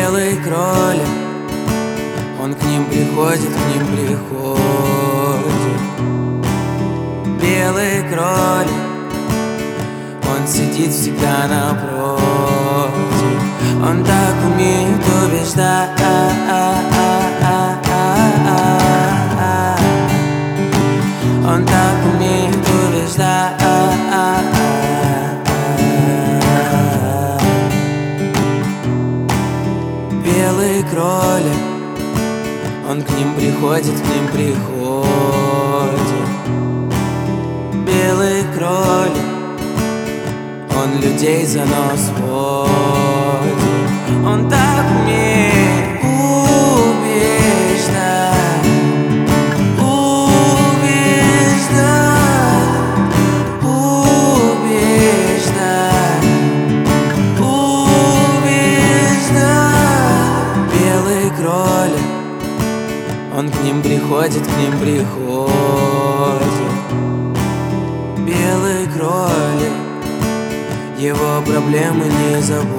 Белый кролик, он к ним приходит, Белый кролик, он сидит всегда напротив. Он так умеет убеждать, он так умеет убеждать. Белый кролик, он к ним приходит, Белый кролик, он людей за нос водит. Он так умеет убеждать, убеждать. Белый кролик, он к ним приходит, Белый кролик, его проблемы не заботят.